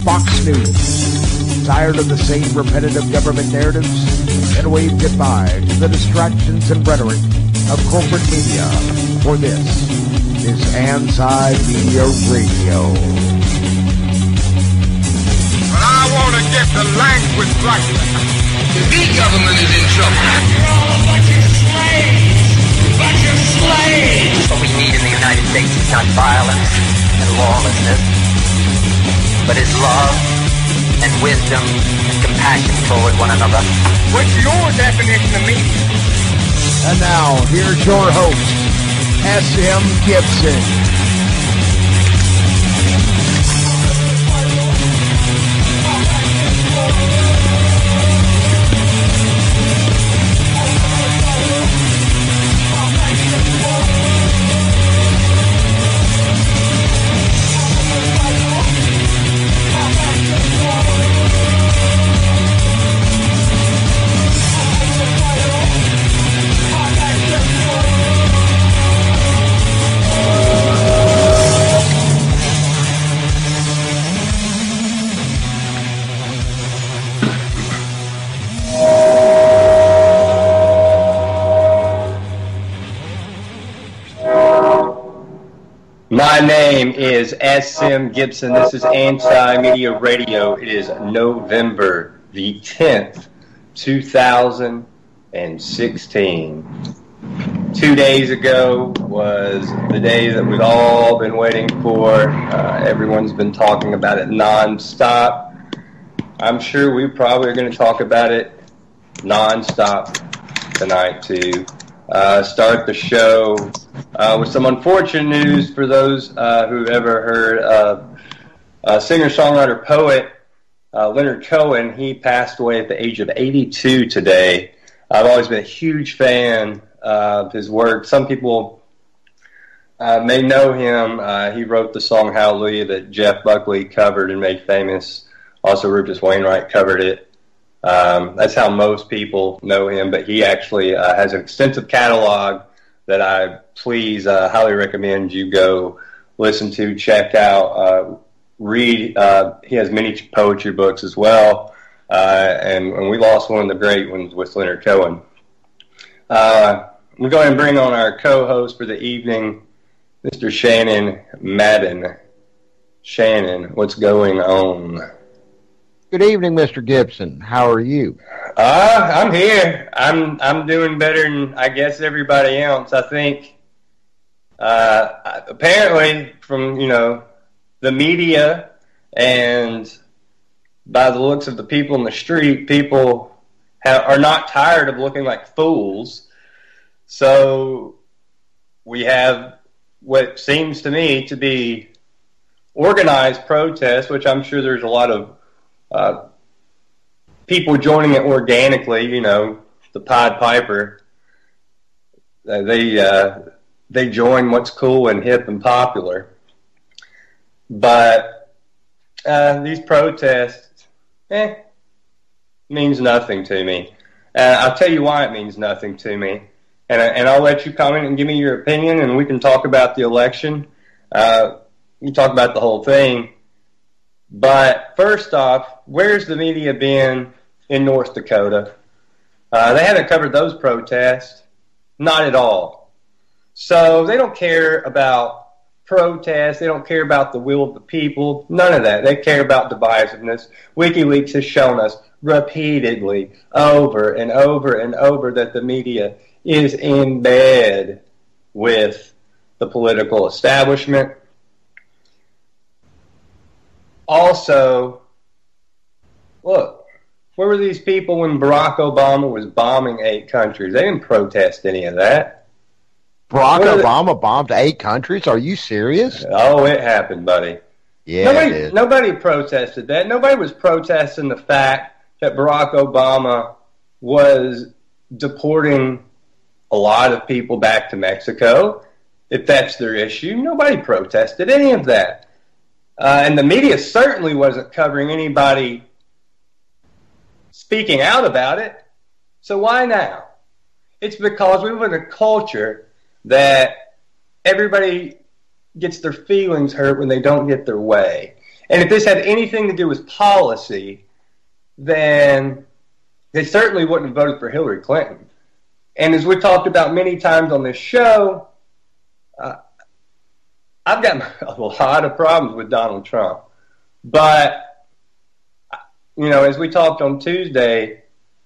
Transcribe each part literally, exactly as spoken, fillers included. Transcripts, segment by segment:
Fox News. Tired of the same repetitive government narratives? Then wave goodbye to the distractions and rhetoric of corporate media. For this is Anti-Media Radio. But I want to get the language right. The big government is in trouble. You're all a bunch of slaves! A bunch of slaves! What we need in the United States is not violence and lawlessness, but is love and wisdom and compassion toward one another. What's your definition of media? And now, here's your host, S M Gibson. My name is S M Gibson. This is Anti-Media Radio. It is November the tenth, two thousand sixteen. Two days ago was the day that we've all been waiting for. Uh, everyone's been talking about it nonstop. I'm sure we probably are going to talk about it nonstop tonight too. Uh, start the show uh, with some unfortunate news for those uh, who've ever heard of uh, singer-songwriter poet uh, Leonard Cohen. He passed away at the age of eighty-two today. I've always been a huge fan of his work. Some people uh, may know him. Uh, he wrote the song Hallelujah that Jeff Buckley covered and made famous. Also, Rufus Wainwright covered it. Um, that's how most people know him, but he actually uh, has an extensive catalog that I please uh, highly recommend you go listen to, check out, uh, read. Uh, he has many poetry books as well, uh, and, and we lost one of the great ones with Leonard Cohen. Uh, we'll go ahead and bring on our co-host for the evening, Mister Shannon Madden. Shannon, what's going on? Good evening, Mister Gibson. How are you? Uh, I'm here. I'm I'm doing better than I guess everybody else. I think uh, apparently from you know the media and by the looks of the people in the street, people have, are not tired of looking like fools. So we have what seems to me to be organized protests, which I'm sure there's a lot of Uh, people joining it organically, you know, the Pied Piper. Uh, they uh, they join what's cool and hip and popular. But uh, these protests, eh, means nothing to me. Uh, I'll tell you why it means nothing to me, and and I'll let you comment and give me your opinion, and we can talk about the election. Uh, we can talk about the whole thing. But first off, where's the media been in North Dakota? Uh, they haven't covered those protests. Not at all. So they don't care about protests. They don't care about the will of the people. None of that. They care about divisiveness. WikiLeaks has shown us repeatedly, over and over and over, that the media is in bed with the political establishment. Also, look, where were these people when Barack Obama was bombing eight countries? They didn't protest any of that. Barack Obama they? bombed eight countries? Are you serious? Oh, it happened, buddy. Yeah, nobody, it did. Nobody protested that. Nobody was protesting the fact that Barack Obama was deporting a lot of people back to Mexico, if that's their issue. Nobody protested any of that. Uh, and the media certainly wasn't covering anybody speaking out about it. So why now? It's because we live in a culture that everybody gets their feelings hurt when they don't get their way. And if this had anything to do with policy, then they certainly wouldn't have voted for Hillary Clinton. And as we've talked about many times on this show, uh, I've got a lot of problems with Donald Trump. But, you know, as we talked on Tuesday,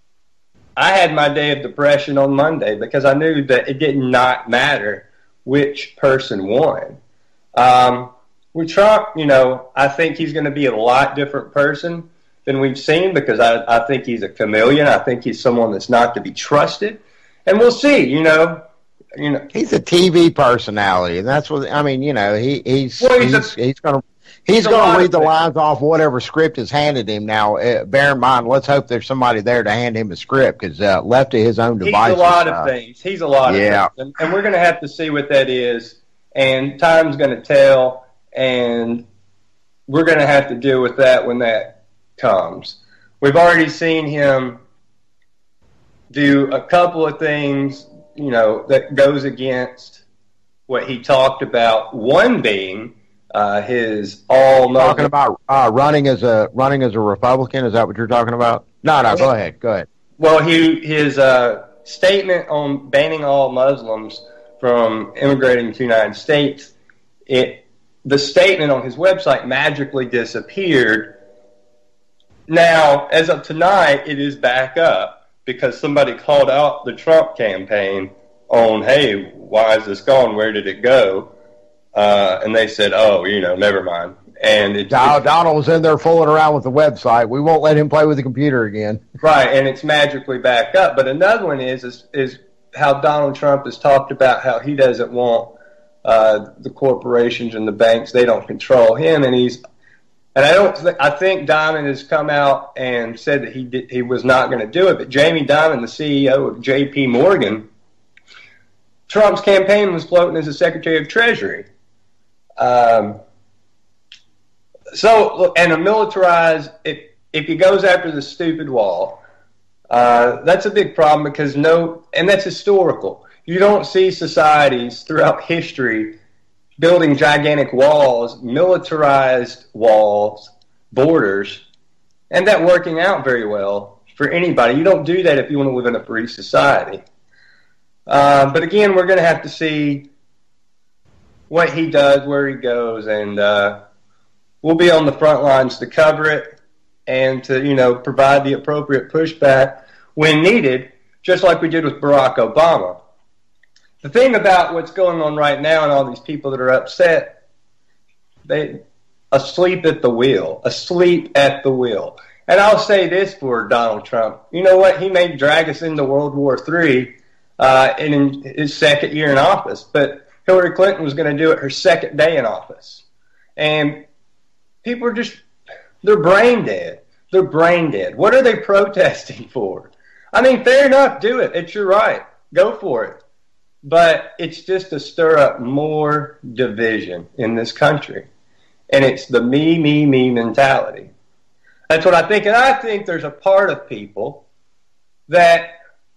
I had my day of depression on Monday because I knew that it did not matter which person won. Um, with Trump, you know, I think he's going to be a lot different person than we've seen because I, I think he's a chameleon. I think he's someone that's not to be trusted. And we'll see, you know. You know, he's a T V personality, and that's what I mean. You know, he he's well, he's, he's, a, he's going to he's going to read the lines off whatever script is handed him. Now, uh, bear in mind, let's hope there's somebody there to hand him a script because uh, left to his own devices, he's a lot uh, of things. He's a lot yeah. of things, and, and we're going to have to see what that is. And time's going to tell, and we're going to have to deal with that when that comes. We've already seen him do a couple of things, you know, that goes against what he talked about. One being uh, his all talking about uh, running as a running as a Republican. Is that what you're talking about? No, no. Go ahead. Go ahead. Well, he his uh, statement on banning all Muslims from immigrating to the United States. It the statement on his website magically disappeared. Now, as of tonight, it is back up. Because somebody called out the Trump campaign on, hey, why is this gone? Where did it go? Uh, and they said, oh, you know, never mind. And it, Donald, Donald was in there fooling around with the website. We won't let him play with the computer again. Right, and it's magically back up. But another one is is, is how Donald Trump has talked about how he doesn't want uh, the corporations and the banks. They don't control him, and he's. And I don't. Th- I think Dimon has come out and said that he did, he was not going to do it. But Jamie Dimon, the C E O of J P Morgan, Trump's campaign was floating as a Secretary of Treasury. Um, so, look, and a militarized. If if he goes after the stupid wall, uh, that's a big problem because no, and that's historical. You don't see societies throughout history building gigantic walls, militarized walls, borders, and that working out very well for anybody. You don't do that if you want to live in a free society. Uh, but again, we're going to have to see what he does, where he goes, and uh, we'll be on the front lines to cover it and to, you know, provide the appropriate pushback when needed, just like we did with Barack Obama. The thing about what's going on right now and all these people that are upset, they asleep at the wheel, asleep at the wheel. And I'll say this for Donald Trump. You know what? He may drag us into World War Three uh, in his second year in office, but Hillary Clinton was going to do it her second day in office. And people are just, they're brain dead. They're brain dead. What are they protesting for? I mean, fair enough, do it. It's your right. Go for it. But it's just to stir up more division in this country. And it's the me, me, me mentality. That's what I think. And I think there's a part of people that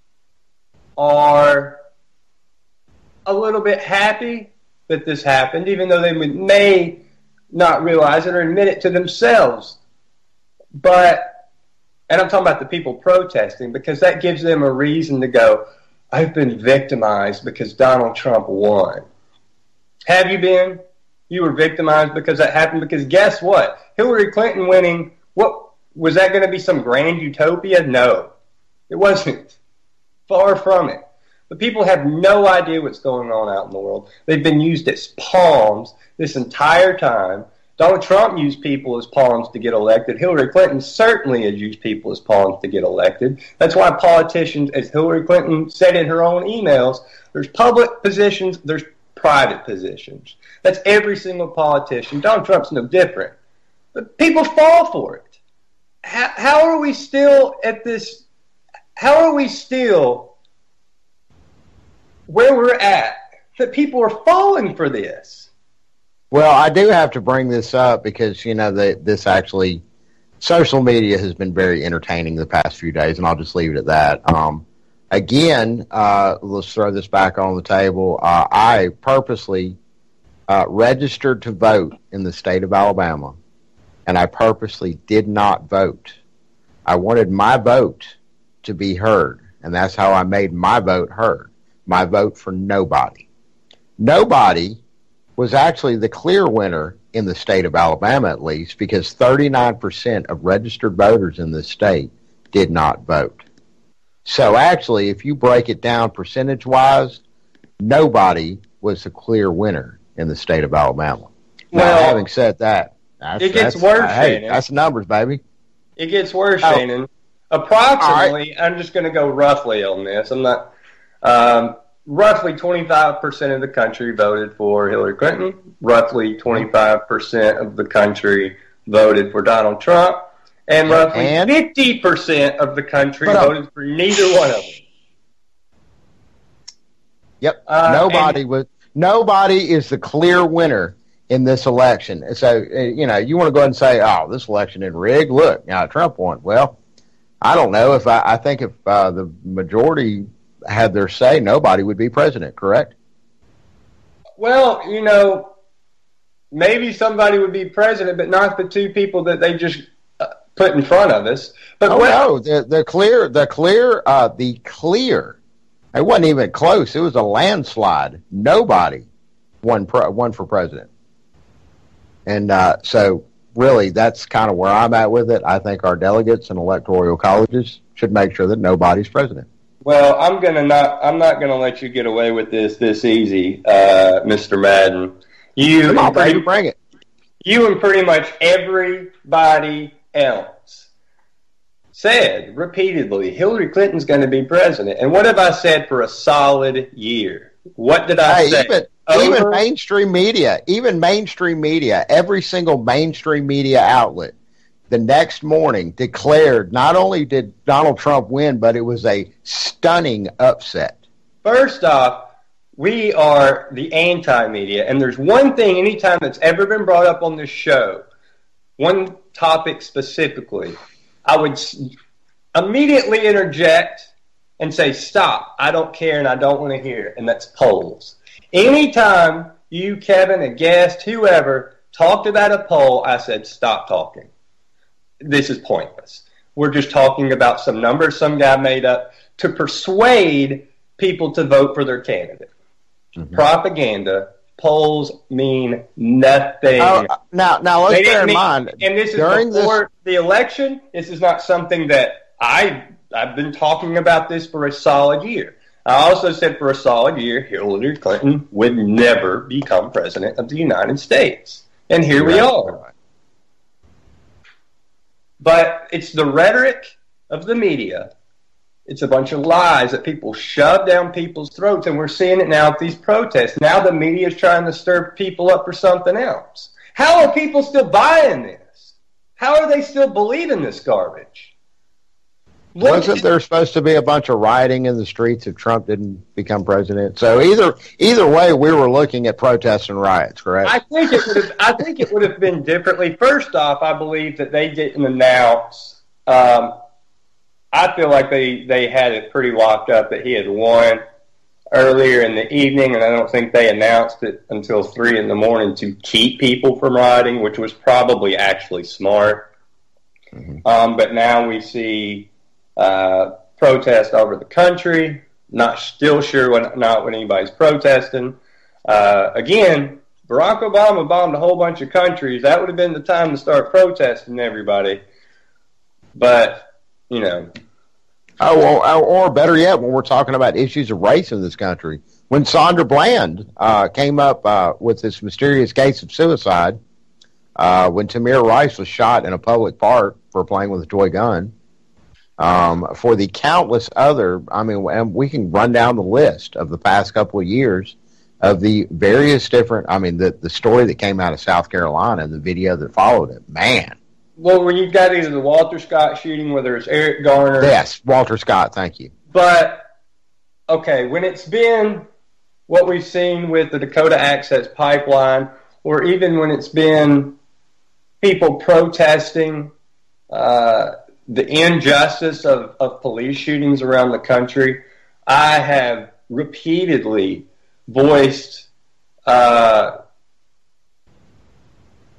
are a little bit happy that this happened, even though they may not realize it or admit it to themselves. But, and I'm talking about the people protesting, because that gives them a reason to go, I've been victimized because Donald Trump won. Have you been? You were victimized because that happened? Because guess what? Hillary Clinton winning, what was that going to be some grand utopia? No. It wasn't. Far from it. But people have no idea what's going on out in the world. They've been used as pawns this entire time. Donald Trump used people as pawns to get elected. Hillary Clinton certainly has used people as pawns to get elected. That's why politicians, as Hillary Clinton said in her own emails, there's public positions, there's private positions. That's every single politician. Donald Trump's no different. But people fall for it. How, how are we still at this, how are we still where we're at that people are falling for this? Well, I do have to bring this up because, you know, the, this actually, social media has been very entertaining the past few days, and I'll just leave it at that. Um, again, uh, let's throw this back on the table. Uh, I purposely uh, registered to vote in the state of Alabama and I purposely did not vote. I wanted my vote to be heard, and that's how I made my vote heard. My vote for nobody. Nobody was actually the clear winner in the state of Alabama, at least, because thirty-nine percent of registered voters in this state did not vote. So actually, if you break it down percentage-wise, nobody was the clear winner in the state of Alabama. Now, Well, having said that, that's, it gets that's, worse, hey, Shannon. that's numbers, baby. It gets worse, Oh. Shannon. Approximately, I'm just going to go roughly on this. I'm not. Um, roughly twenty-five percent of the country voted for Hillary Clinton. Roughly twenty-five percent of the country voted for Donald Trump. And roughly And? fifty percent of the country But, uh, voted for neither one of them. Yep. Uh, nobody and- was. Nobody is the clear winner in this election. So, uh, you know, you want to go ahead and say, oh, this election is rigged. Look, now Trump won. Well, I don't know. If I, I think if uh, the majority had their say, nobody would be president, correct? Well, you know, maybe somebody would be president, but not the two people that they just uh, put in front of us. But Oh, well, no. The, the clear, the clear, uh, the clear, it wasn't even close. It was a landslide. Nobody won, pre- won for president. And uh, so, really, that's kind of where I'm at with it. I think our delegates and electoral colleges should make sure that nobody's president. Well, I'm gonna not. I'm not gonna let you get away with this this easy, uh, Mister Madden. You Come on, and baby, pretty, bring it. you and pretty much everybody else said repeatedly Hillary Clinton's going to be president. And what have I said for a solid year? What did I Hey, say? even, Over- even mainstream media, even mainstream media, every single mainstream media outlet, the next morning declared not only did Donald Trump win, but it was a stunning upset. First off, we are the anti-media, and there's one thing anytime that's ever been brought up on this show, one topic specifically, I would s- immediately interject and say, stop, I don't care and I don't want to hear it, and that's polls. Anytime you, Kevin, a guest, whoever, talked about a poll, I said, stop talking. This is pointless. We're just talking about some numbers some guy made up to persuade people to vote for their candidate. Mm-hmm. Propaganda, polls mean nothing. Oh, now, now let's They bear didn't in mean- mind, and this is during before the election. This is not something that I, I've been talking about this for a solid year. I also said for a solid year, Hillary Clinton would never become president of the United States. And here we are. But it's the rhetoric of the media. It's a bunch of lies that people shove down people's throats, and we're seeing it now at these protests. Now the media is trying to stir people up for something else. How are people still buying this? How are they still believing this garbage? Look, Wasn't there supposed to be a bunch of rioting in the streets if Trump didn't become president? So either either way, we were looking at protests and riots, correct? I think it would have. I think it would have been differently. First off, I believe that they didn't announce. Um, I feel like they, they had it pretty locked up that he had won earlier in the evening, and I don't think they announced it until three in the morning to keep people from rioting, which was probably actually smart. Mm-hmm. Um, but now we see uh, protests over the country. Not still sure when, not when anybody's protesting. Uh, again, Barack Obama bombed a whole bunch of countries. That would have been the time to start protesting everybody. But you know. Oh, or, or better yet, when we're talking about issues of race in this country, when Sandra Bland uh, came up uh, with this mysterious case of suicide, uh, when Tamir Rice was shot in a public park for playing with a toy gun, um, for the countless other, I mean, and we can run down the list of the past couple of years of the various different, I mean, the, the story that came out of South Carolina and the video that followed it, man. Well, when you've got either the Walter Scott shooting, whether it's Eric Garner. Yes, Walter Scott, thank you. But, okay, when it's been what we've seen with the Dakota Access Pipeline, or even when it's been people protesting uh, the injustice of, of police shootings around the country, I have repeatedly voiced uh,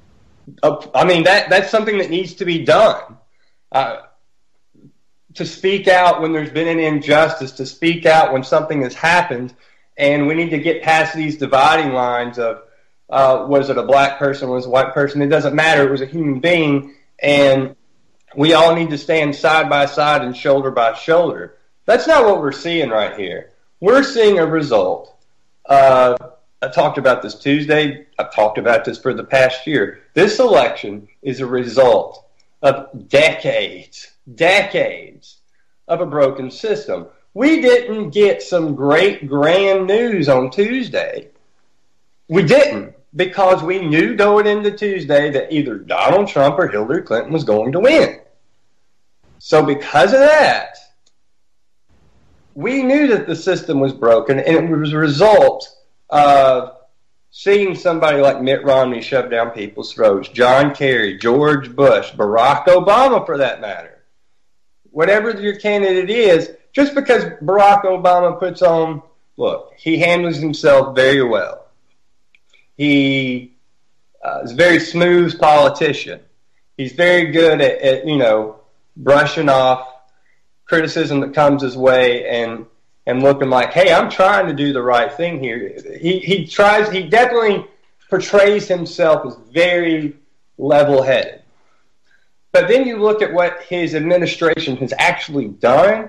Uh, I mean, that that's something that needs to be done. Uh, to speak out when there's been an injustice, to speak out when something has happened, and we need to get past these dividing lines of, uh, was it a black person, was it a white person? It doesn't matter. It was a human being, and we all need to stand side by side and shoulder by shoulder. That's not what we're seeing right here. We're seeing a result. Uh, I talked about this Tuesday. I've talked about this for the past year. This election is a result of decades, decades of a broken system. We didn't get some great grand news on Tuesday. We didn't, because we knew going into Tuesday that either Donald Trump or Hillary Clinton was going to win. So because of that, we knew that the system was broken, and it was a result of seeing somebody like Mitt Romney shove down people's throats, John Kerry, George Bush, Barack Obama for that matter. Whatever your candidate is, just because Barack Obama puts on, look, he handles himself very well. He uh, is a very smooth politician. He's very good at, at, you know, brushing off criticism that comes his way and and looking like, hey, I'm trying to do the right thing here. He he tries, he definitely portrays himself as very level-headed. But then you look at what his administration has actually done,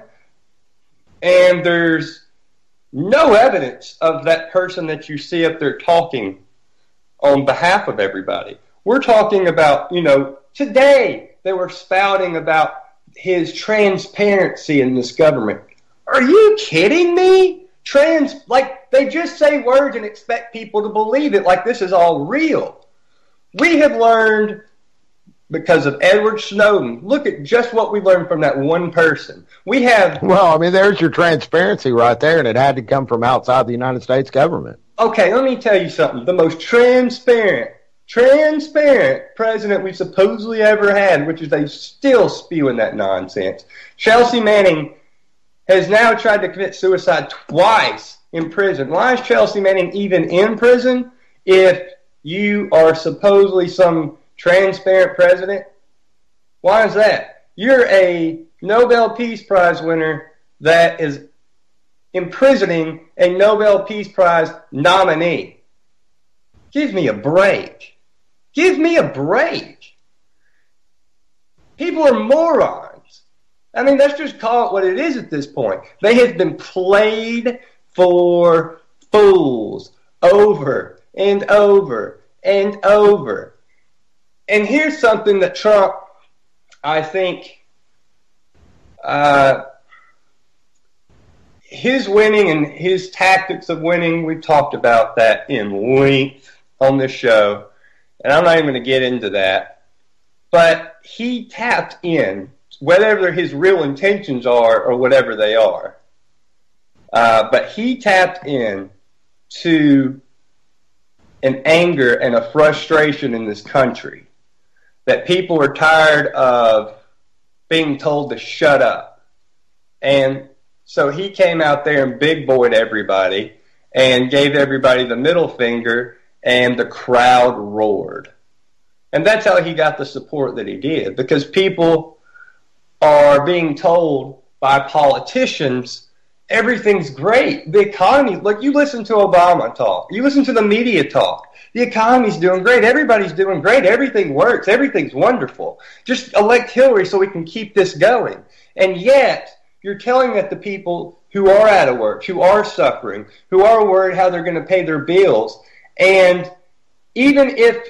and there's no evidence of that person that you see up there talking on behalf of everybody. We're talking about, you know, today they were spouting about his transparency in this government. Are you kidding me? Trans, like, they just say words and expect people to believe it like this is all real. We have learned, because of Edward Snowden, look at just what we learned from that one person. We have... Well, I mean, there's your transparency right there, and it had to come from outside the United States government. Okay, let me tell you something. The most transparent, transparent president we supposedly ever had, which is they still spewing that nonsense. Chelsea Manning has now tried to commit suicide twice in prison. Why is Chelsea Manning even in prison if you are supposedly some transparent president? Why is that? You're a Nobel Peace Prize winner that is imprisoning a Nobel Peace Prize nominee. Give me a break. Give me a break. People are morons. I mean, let's just call it what it is at this point. They have been played for fools over and over and over. And here's something that Trump, I think, uh, his winning and his tactics of winning, we've talked about that in length on this show, and I'm not even going to get into that. But he tapped in, whatever his real intentions are or whatever they are, uh, but he tapped in to an anger and a frustration in this country that people are tired of being told to shut up. And so he came out there and big boyed everybody and gave everybody the middle finger, and the crowd roared. And that's how he got the support that he did, because people are being told by politicians everything's great. The economy, look, you listen to Obama talk. You listen to the media talk. The economy's doing great. Everybody's doing great. Everything works. Everything's wonderful. Just elect Hillary so we can keep this going. And yet, you're telling that the people who are out of work, who are suffering, who are worried how they're going to pay their bills, and even if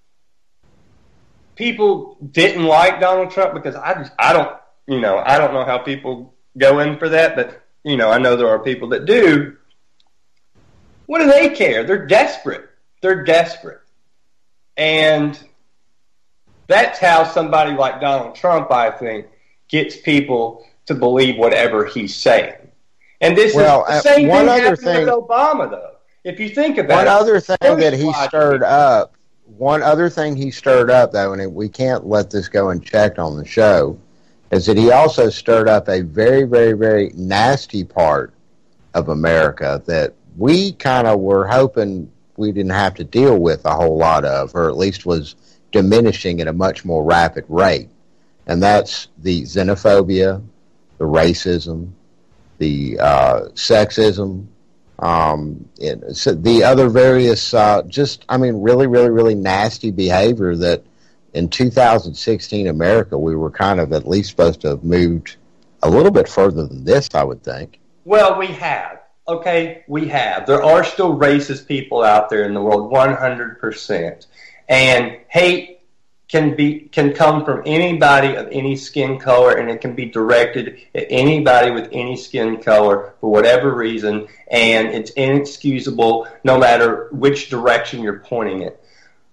people didn't like Donald Trump, because I just, I don't, you know, I don't know how people go in for that, but, you know, I know there are people that do. What do they care? They're desperate. They're desperate. And that's how somebody like Donald Trump, I think, gets people to believe whatever he's saying. And this well, is the same uh, thing other happened thing, with Obama, though. If you think about one it. One other thing that he stirred up, one other thing he stirred up, though, and we can't let this go unchecked on the show, is that he also stirred up a very, very, very nasty part of America that we kind of were hoping we didn't have to deal with a whole lot of, or at least was diminishing at a much more rapid rate. And that's the xenophobia, the racism, the uh, sexism, um, it, so the other various, uh, just, I mean, really, really, really nasty behavior that in two thousand sixteen America, we were kind of at least supposed to have moved a little bit further than this, I would think. Well, we have. Okay, we have. There are still racist people out there in the world, one hundred percent. And hate can be can come from anybody of any skin color, and it can be directed at anybody with any skin color for whatever reason, and it's inexcusable no matter which direction you're pointing it.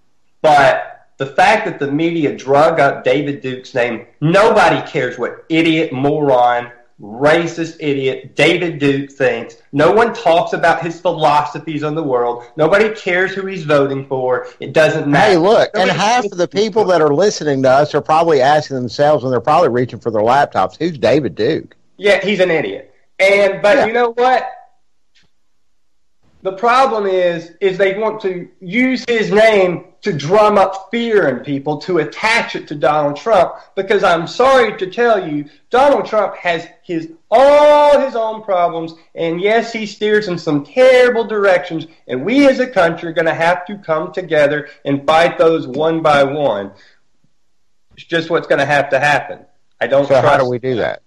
But the fact that the media drug up David Duke's name, nobody cares what idiot, moron, racist idiot David Duke thinks. No one talks about his philosophies on the world. Nobody cares who he's voting for. It doesn't matter. Hey, look, Nobody and half of the people that are listening to us are probably asking themselves, and they're probably reaching for their laptops, who's David Duke? Yeah, he's an idiot. And but yeah. You know what? The problem is, is they want to use his name to drum up fear in people, to attach it to Donald Trump, because I'm sorry to tell you, Donald Trump has his all his own problems, and yes, he steers in some terrible directions, and we as a country are going to have to come together and fight those one by one. It's just what's going to have to happen. I don't. So trust how do we do that?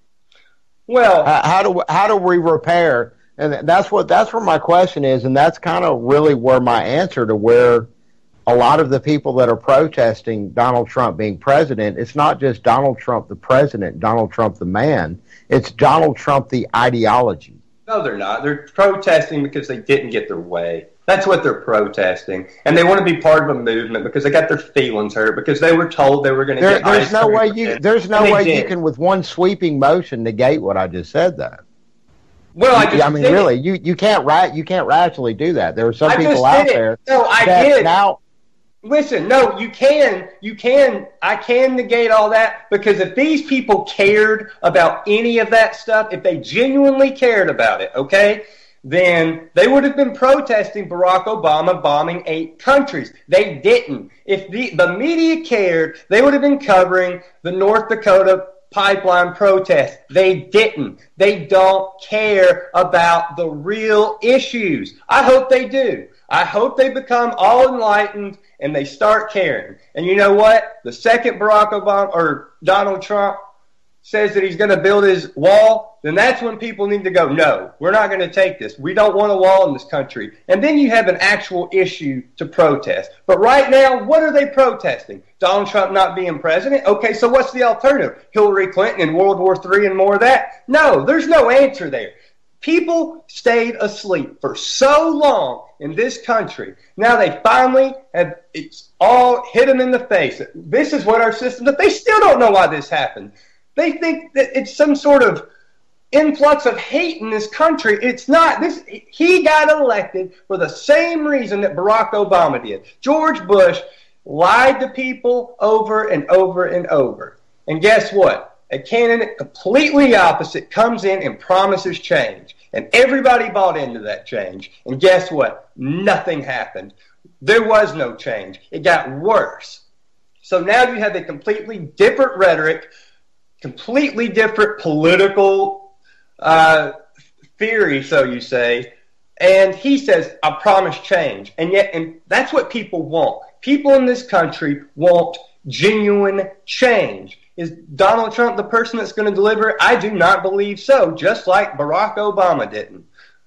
Well, uh, how do how do we repair? And that's what that's where my question is, and that's kind of really where my answer to where a lot of the people that are protesting Donald Trump being president, it's not just Donald Trump the president, Donald Trump the man, it's Donald Trump the ideology. No, they're not. They're protesting because they didn't get their way. That's what they're protesting. And they want to be part of a movement because they got their feelings hurt, because they were told they were going to there, get there's ice no cream way for you this, There's no and way they you did. can, with one sweeping motion, negate what I just said, though. Well, I just I mean, did really, it. you, you can't ra- you can't rationally do that. There are some I people just out did it. there No, I that did. now. Listen, no, you can, you can, I can negate all that, because if these people cared about any of that stuff, if they genuinely cared about it, okay, then they would have been protesting Barack Obama bombing eight countries. They didn't. If the, the media cared, they would have been covering the North Dakota pipeline protest. They didn't. They don't care about the real issues. I hope they do. I hope they become all enlightened and they start caring. And you know what? The second Barack Obama or Donald Trump says that he's going to build his wall, then that's when people need to go, no, we're not going to take this. We don't want a wall in this country. And then you have an actual issue to protest. But right now, what are they protesting? Donald Trump not being president? Okay, so what's the alternative? Hillary Clinton and World War Three and more of that? No, there's no answer there. People stayed asleep for so long in this country. Now they finally have, it's all hit them in the face. This is what our system, but they still don't know why this happened. They think that it's some sort of influx of hate in this country. It's not. This he got elected for the same reason that Barack Obama did. George Bush lied to people over and over and over. And guess what? A candidate completely opposite comes in and promises change. And everybody bought into that change. And guess what? Nothing happened. There was no change. It got worse. So now you have a completely different rhetoric, completely different political uh, theory, so you say. And he says, I promise change. And yet, and that's what people want. People in this country want genuine change. Is Donald Trump the person that's going to deliver? I do not believe so, just like Barack Obama didn't.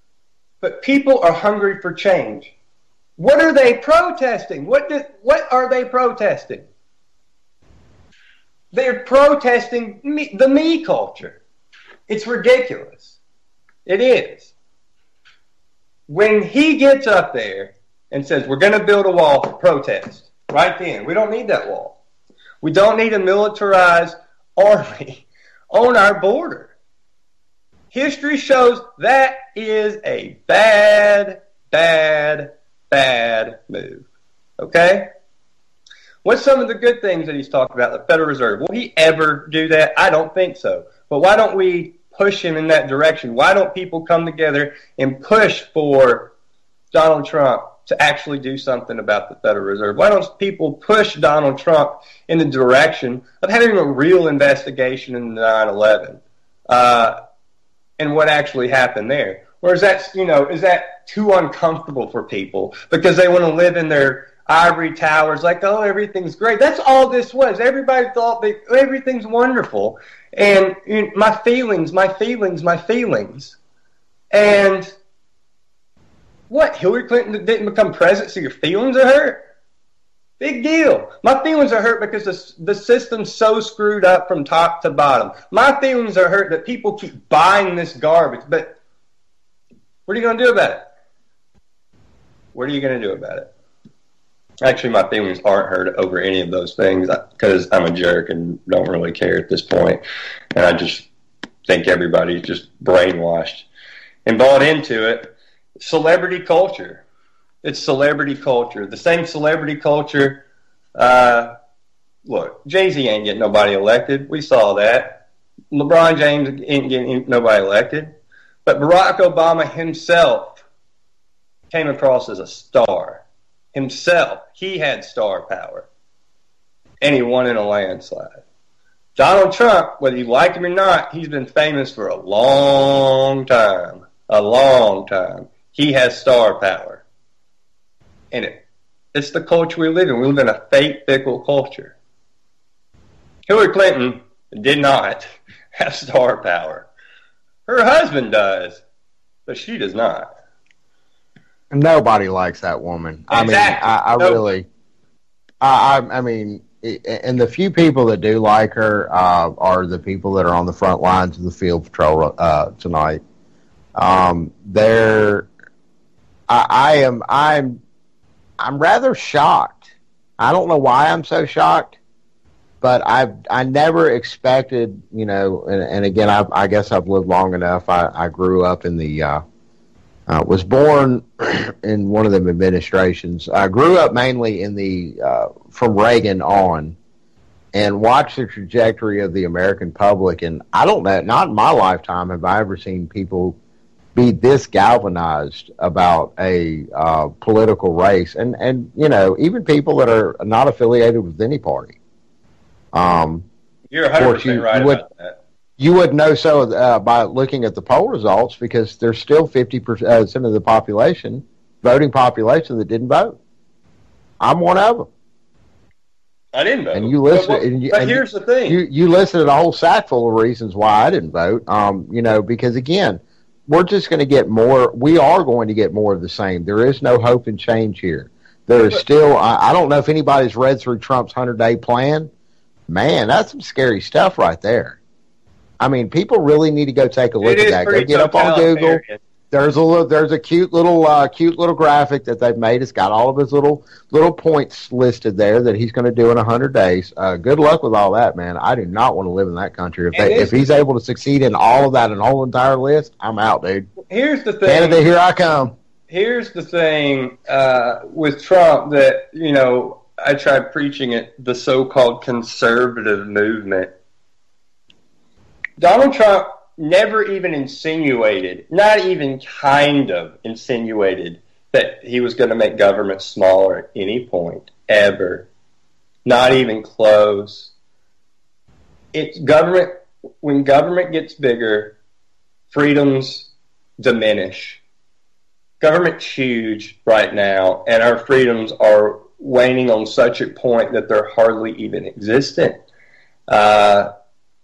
But people are hungry for change. What are they protesting? What do, what are they protesting? They're protesting me, the me culture. It's ridiculous. It is. When he gets up there and says, we're going to build a wall for protest, right then, we don't need that wall. We don't need a militarized army on our border. History shows that is a bad, bad, bad move. Okay? What's some of the good things that he's talked about? The Federal Reserve. Will he ever do that? I don't think so. But why don't we push him in that direction? Why don't people come together and push for Donald Trump to actually do something about the Federal Reserve? Why don't people push Donald Trump in the direction of having a real investigation into nine eleven uh, and what actually happened there? Or is that, you know, is that too uncomfortable for people because they want to live in their ivory towers like, oh, everything's great? That's all this was. Everybody thought that everything's wonderful. And you know, my feelings, my feelings, my feelings. And what, Hillary Clinton didn't become president, so your feelings are hurt? Big deal. My feelings are hurt because the, the system's so screwed up from top to bottom. My feelings are hurt that people keep buying this garbage. But what are you going to do about it? What are you going to do about it? Actually, my feelings aren't hurt over any of those things because I'm a jerk and don't really care at this point. And I just think everybody's just brainwashed and bought into it. Celebrity culture. It's celebrity culture. The same celebrity culture. Uh, look, Jay-Z ain't getting nobody elected. We saw that. LeBron James ain't getting nobody elected. But Barack Obama himself came across as a star. Himself. He had star power. And he won in a landslide. Donald Trump, whether you like him or not, he's been famous for a long time. A long time. He has star power. And it, it's the culture we live in. We live in a fake, fickle culture. Hillary Clinton did not have star power. Her husband does, but she does not. Nobody likes that woman. Exactly. I mean, I, I nope. really, I, I, I mean, and the few people that do like her uh, are the people that are on the front lines of the field patrol uh, tonight. Um, they're, I, I am, I'm, I'm rather shocked. I don't know why I'm so shocked, but I, I never expected, you know, and, and again, I, I guess I've lived long enough. I, I grew up in the, uh, uh, was born in one of them administrations. I grew up mainly in the, uh, from Reagan on, and watched the trajectory of the American public. And I don't know, not in my lifetime have I ever seen people be this galvanized about a uh, political race. And, and, you know, even people that are not affiliated with any party. Um, You're one hundred percent you, right you would, about that. You would know so uh, by looking at the poll results, because there's still fifty percent of the population, voting population, that didn't vote. I'm one of them. I didn't vote. And you listen. But, and you, but and here's the thing. You, you listed a whole sack full of reasons why I didn't vote. Um, you know, because again, we're just going to get more. We are going to get more of the same. There is no hope and change here. There is still. I, I don't know if anybody's read through Trump's hundred-day plan. Man, that's some scary stuff right there. I mean, people really need to go take a look at that. Go get up on Google. There's a little, there's a cute little, uh, cute little graphic that they've made. It's got all of his little, little points listed there that he's going to do in a hundred days. Uh, good luck with all that, man. I do not want to live in that country. If they, if he's able to succeed in all of that and whole entire list, I'm out, dude. Here's the thing. Canada, here I come. Here's the thing uh, with Trump that, you know, I tried preaching it, the so-called conservative movement. Donald Trump never even insinuated, not even kind of insinuated, that he was going to make government smaller at any point, ever. Not even close. It's government, when government gets bigger, freedoms diminish. Government's huge right now, and our freedoms are waning on such a point that they're hardly even existent. Uh,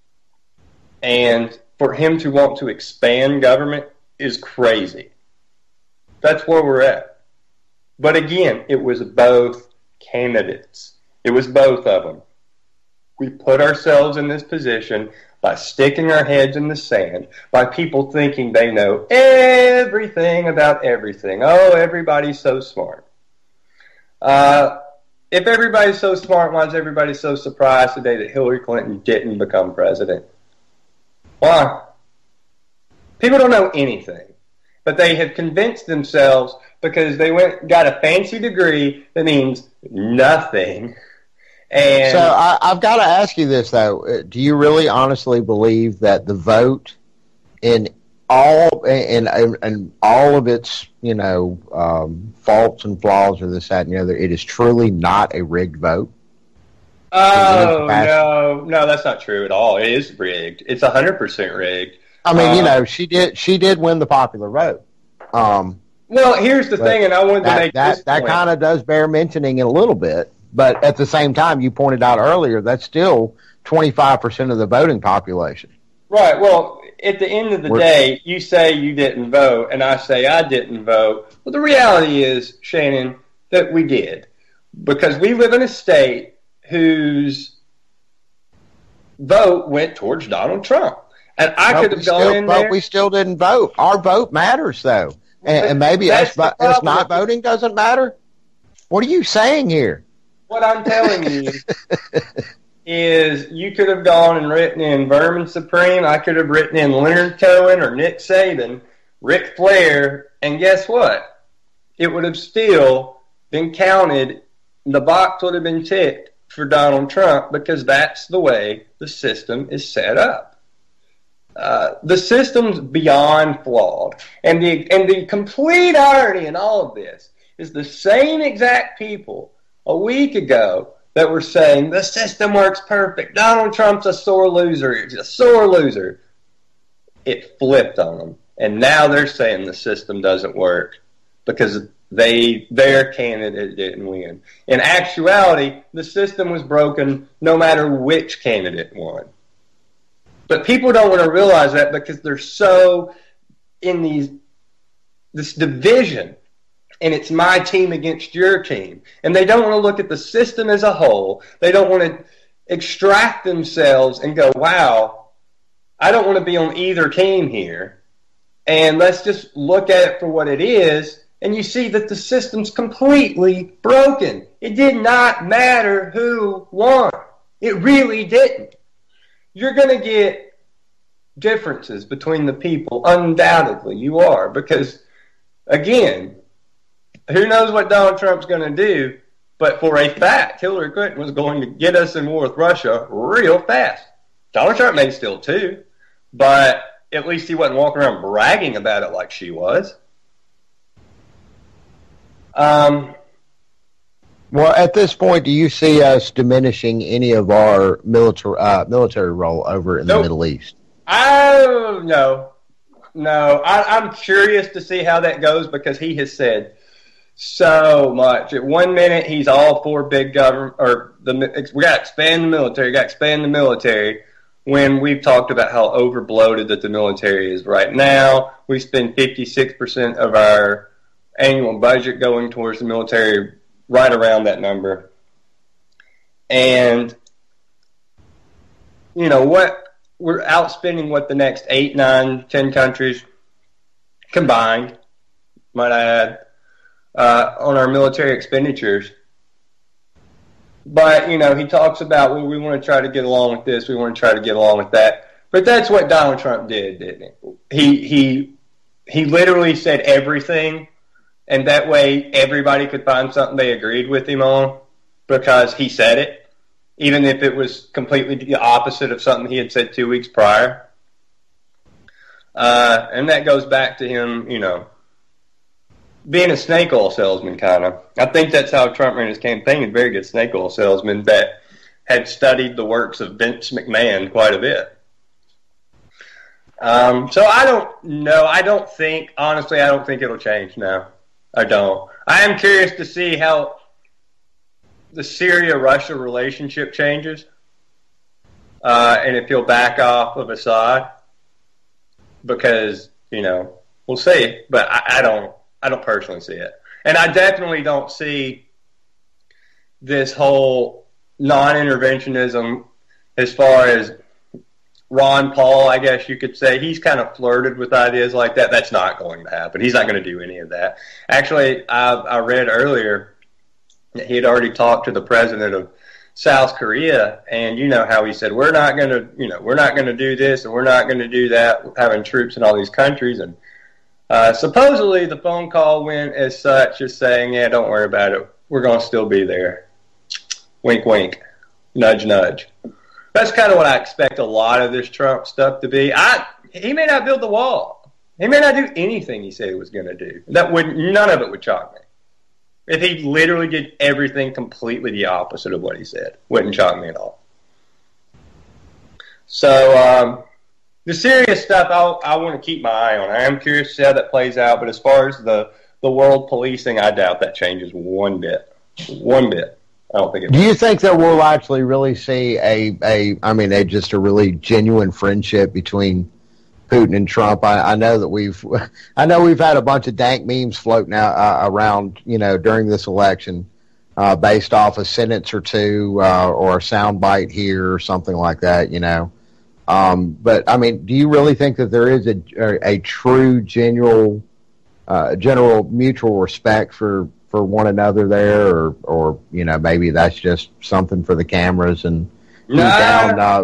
and for him to want to expand government is crazy. That's where we're at. But again, it was both candidates. It was both of them. We put ourselves in this position by sticking our heads in the sand, by people thinking they know everything about everything. Oh, everybody's so smart. Uh, if everybody's so smart, why is everybody so surprised today that Hillary Clinton didn't become president? Why? People don't know anything, but they have convinced themselves because they went got a fancy degree that means nothing. And so I, I've got to ask you this, though. Do you really honestly believe that the vote in all and, and and all of its, you know, um, faults and flaws or this, that, and the other, it is truly not a rigged vote? Oh, no, no, that's not true at all. It is rigged. It's one hundred percent rigged. I mean, uh, you know, she did she did win the popular vote. Um, well, here's the thing, and I wanted that, to make that, this That kind of does bear mentioning a little bit, but at the same time, you pointed out earlier, that's still twenty-five percent of the voting population. Right, well, at the end of the We're, day, you say you didn't vote, and I say I didn't vote. Well, the reality is, Shannon, that we did. Because we live in a state whose vote went towards Donald Trump. And I could have gone still, in but there. we still didn't vote. Our vote matters, though. And, and maybe us, us not voting doesn't matter? What are you saying here? What I'm telling you is you could have gone and written in Vermin Supreme. I could have written in Leonard Cohen or Nick Saban, Ric Flair, and guess what? It would have still been counted. The box would have been ticked for Donald Trump because that's the way the system is set up. Uh, the system's beyond flawed. And the, and the complete irony in all of this is the same exact people a week ago that were saying the system works perfect. Donald Trump's a sore loser. He's a sore loser. It flipped on them. And now they're saying the system doesn't work because they their candidate didn't win. In actuality, the system was broken no matter which candidate won. But people don't want to realize that because they're so in these this division, and it's my team against your team. And they don't want to look at the system as a whole. They don't want to extract themselves and go, wow, I don't want to be on either team here. And let's just look at it for what it is. And you see that the system's completely broken. It did not matter who won. It really didn't. You're going to get differences between the people. Undoubtedly, you are. Because, again, who knows what Donald Trump's going to do, but for a fact, Hillary Clinton was going to get us in war with Russia real fast. Donald Trump may still too, but at least he wasn't walking around bragging about it like she was. Um, well, at this point, do you see us diminishing any of our military uh, military role over in nope. the Middle East? I no, no. I, I'm curious to see how that goes because he has said so much. At one minute, he's all for big government, or the we got to expand the military. Got to expand the military. When we've talked about how overbloated that the military is right now, we spend fifty-six percent of our annual budget going towards the military, right around that number. And, you know, what we're outspending what the next eight, nine, ten countries combined, might I add, uh, on our military expenditures. But, you know, he talks about, well, we want to try to get along with this, we want to try to get along with that. But that's what Donald Trump did, didn't he? He, he, he literally said everything. And that way, everybody could find something they agreed with him on because he said it, even if it was completely the opposite of something he had said two weeks prior. Uh, and that goes back to him, you know, being a snake oil salesman, kind of. I think that's how Trump ran his campaign, a very good snake oil salesman that had studied the works of Vince McMahon quite a bit. Um, so I don't know. I don't think, honestly, I don't think it'll change now. I don't. I am curious to see how the Syria-Russia relationship changes, uh, and if he'll back off of Assad, because, you know, we'll see. But I, I don't. I don't personally see it, and I definitely don't see this whole non-interventionism as far as Ron Paul, I guess you could say. He's kind of flirted with ideas like that. That's not going to happen. He's not going to do any of that. Actually, I, I read earlier that he had already talked to the president of South Korea, and you know how he said, we're not going to, you know, we're not going to do this and we're not going to do that, having troops in all these countries. And uh, supposedly the phone call went as such as saying, yeah, don't worry about it. We're going to still be there. Wink, wink. Nudge, nudge. That's kind of what I expect a lot of this Trump stuff to be. I he may not build the wall. He may not do anything he said he was going to do. That would none of it would shock me. If he literally did everything completely the opposite of what he said, wouldn't shock me at all. So um, the serious stuff, I'll, I want to keep my eye on. I am curious to see how that plays out. But as far as the the world policing, I doubt that changes one bit. One bit. I don't think it. Do you think that we'll actually really see a a? I mean, a just a really genuine friendship between Putin and Trump? I, I know that we've, I know we've had a bunch of dank memes floating out uh, around, you know, during this election, uh, based off a sentence or two uh, or a sound bite here or something like that, you know. Um, but I mean, do you really think that there is a a, a true, general, uh, general mutual respect for, for one another there, or or you know, maybe that's just something for the cameras and nah. down? Uh,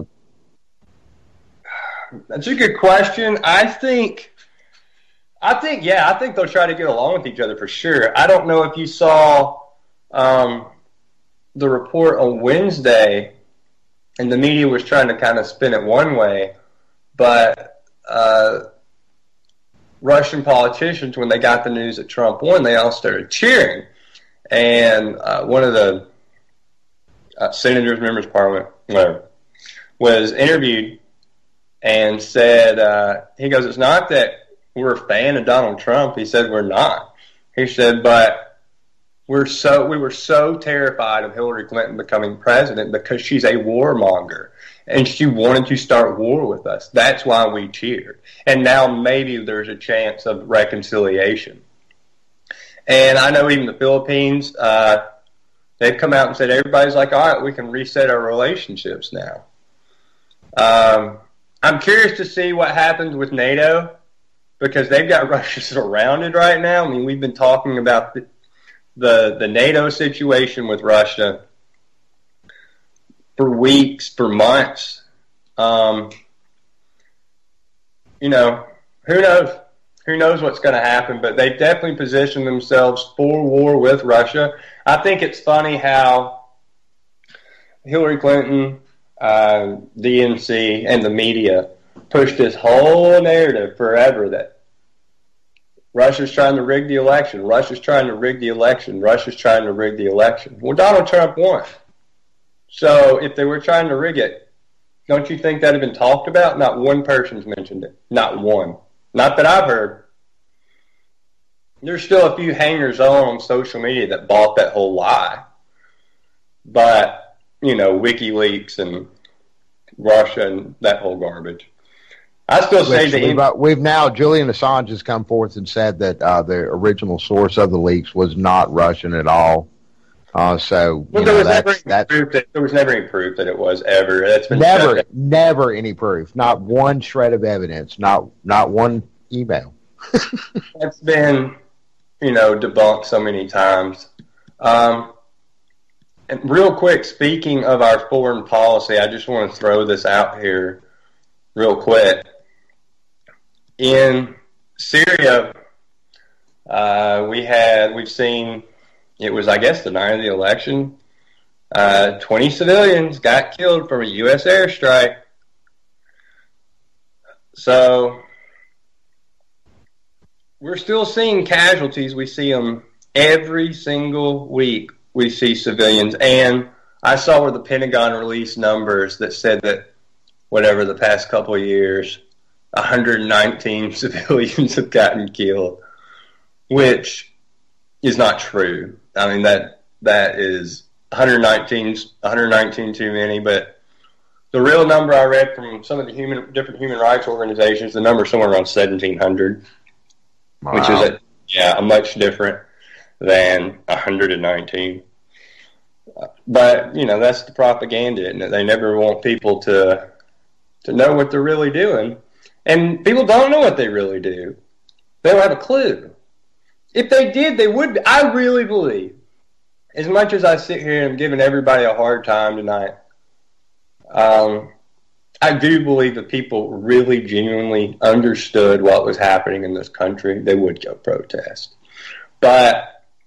That's a good question. I think, I think, yeah, I think they'll try to get along with each other for sure. I don't know if you saw um, the report on Wednesday, and the media was trying to kind of spin it one way, but uh, Russian politicians, when they got the news that Trump won, they all started cheering. And uh, one of the uh, senators, members of parliament, whatever, was interviewed and said, uh, he goes, it's not that we're a fan of Donald Trump. He said, we're not. He said, but we're so we were so terrified of Hillary Clinton becoming president because she's a warmonger and she wanted to start war with us. That's why we cheered. And now maybe there's a chance of reconciliation. And I know even the Philippines, uh, they've come out and said, everybody's like, all right, we can reset our relationships now. Um, I'm curious to see what happens with NATO because they've got Russia surrounded right now. I mean, we've been talking about the the, the NATO situation with Russia for weeks, for months. Um, you know, who knows? Who knows what's going to happen? But they've definitely positioned themselves for war with Russia. I think it's funny how Hillary Clinton, Uh, D N C and the media pushed this whole narrative forever that Russia's trying to rig the election, Russia's trying to rig the election, Russia's trying to rig the election. Well, Donald Trump won. So if they were trying to rig it, don't you think that had been talked about? Not one person's mentioned it. Not one. Not that I've heard. There's still a few hangers-on on social media that bought that whole lie. But you know, WikiLeaks and Russia and that whole garbage. I still say that we've, uh, we've now, Julian Assange has come forth and said that uh, the original source of the leaks was not Russian at all. Uh, so, well, you there, know, was that's, never that's, proof that, there was never any proof that it was ever. That's been never, never any proof. Not one shred of evidence. Not, not one email. That's been, you know, debunked so many times. Um, And real quick, speaking of our foreign policy, I just want to throw this out here real quick. In Syria, uh, we had, we've seen, it was, I guess, the night of the election, uh, twenty civilians got killed from a U S airstrike. So, we're still seeing casualties. We see them every single week. We see civilians, and I saw where the Pentagon released numbers that said that whatever the past couple of years, one hundred nineteen civilians have gotten killed, which is not true. I mean, that that is one hundred nineteen, one hundred nineteen too many, but the real number I read from some of the human different human rights organizations, the number is somewhere around seventeen hundred, wow. Which is a, yeah, a much different than one hundred nineteen. But, you know, that's the propaganda, and they never want people to to know what they're really doing. And people don't know what they really do. They don't have a clue. If they did, they would. I really believe, as much as I sit here and I'm giving everybody a hard time tonight, um, I do believe that people really genuinely understood what was happening in this country, they would go protest. But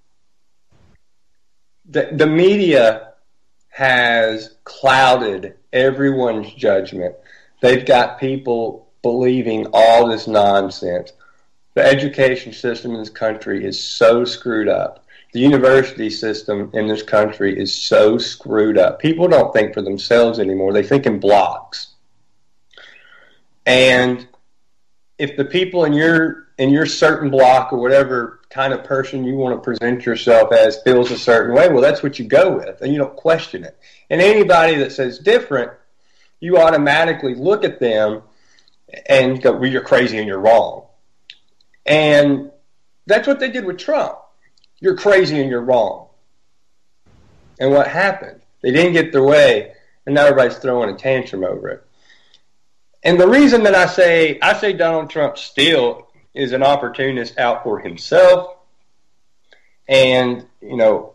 The, the media has clouded everyone's judgment. They've got people believing all this nonsense. the education system in this country is so screwed up. The university system in this country is so screwed up. People don't think for themselves anymore. They think in blocks. And if the people in your in your certain block or whatever kind of person you want to present yourself as feels a certain way, well, that's what you go with, and you don't question it. And anybody that says different, you automatically look at them and go, well, you're crazy and you're wrong. And that's what they did with Trump. You're crazy and you're wrong. And what happened? They didn't get their way, and now everybody's throwing a tantrum over it. And the reason that I say I say Donald Trump still is an opportunist out for himself, and you know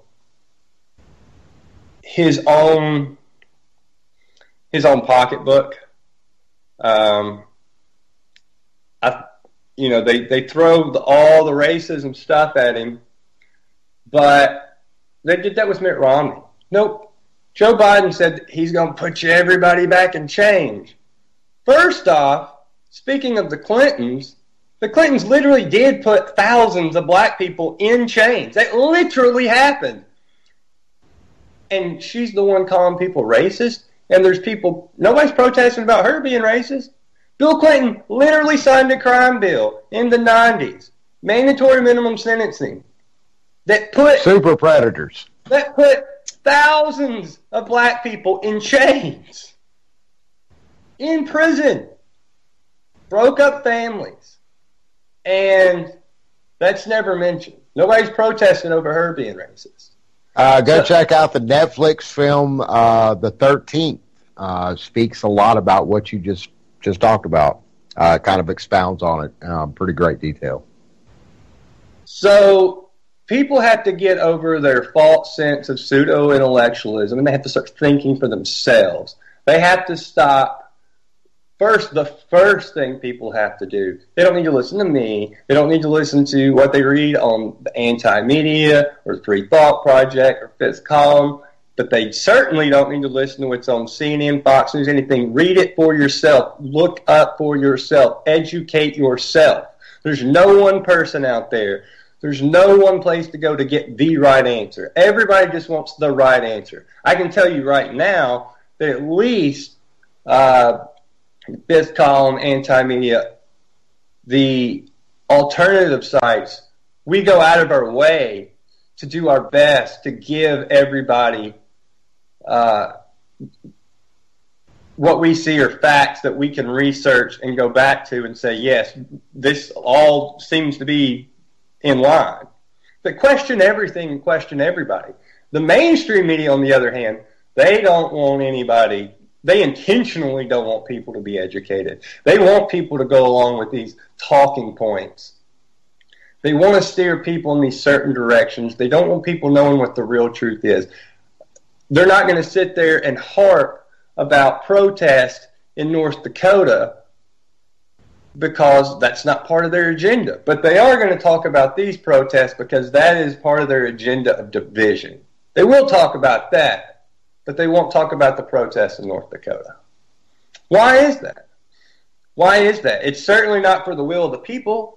his own his own pocketbook. Um, I, you know, they they throw the, all the racism stuff at him, but they did that with Mitt Romney. Nope. Joe Biden said he's going to put you everybody back in chains. First off, speaking of the Clintons, the Clintons literally did put thousands of black people in chains. That literally happened. And she's the one calling people racist. And there's people, nobody's protesting about her being racist. Bill Clinton literally signed a crime bill in the nineties, mandatory minimum sentencing, that put super predators. That put thousands of black people in chains, in prison, broke up families, and that's never mentioned. Nobody's protesting over her being racist. Uh, go so, check out the Netflix film, uh, The thirteenth. Uh, speaks a lot about what you just, just talked about. Uh, kind of expounds on it. Um, pretty great detail. So people have to get over their false sense of pseudo-intellectualism, and they have to start thinking for themselves. They have to stop. First, the first thing people have to do, they don't need to listen to me. They don't need to listen to what they read on the Anti-Media or the Free Thought Project or Fifth Column, but they certainly don't need to listen to what's on C N N, Fox News, anything. Read it for yourself. Look up for yourself. Educate yourself. There's no one person out there. There's no one place to go to get the right answer. Everybody just wants the right answer. I can tell you right now that at least uh, Fifth Column, Anti-Media, the alternative sites, we go out of our way to do our best to give everybody uh, what we see are facts that we can research and go back to and say, yes, this all seems to be in line. But question everything and question everybody. The mainstream media, on the other hand, they don't want anybody, they intentionally don't want people to be educated. They want people to go along with these talking points. They want to steer people in these certain directions. They don't want people knowing what the real truth is. They're not going to sit there and harp about protest in North Dakota because that's not part of their agenda. But they are going to talk about these protests because that is part of their agenda of division. They will talk about that, but they won't talk about the protests in North Dakota. Why is that? Why is that? It's certainly not for the will of the people.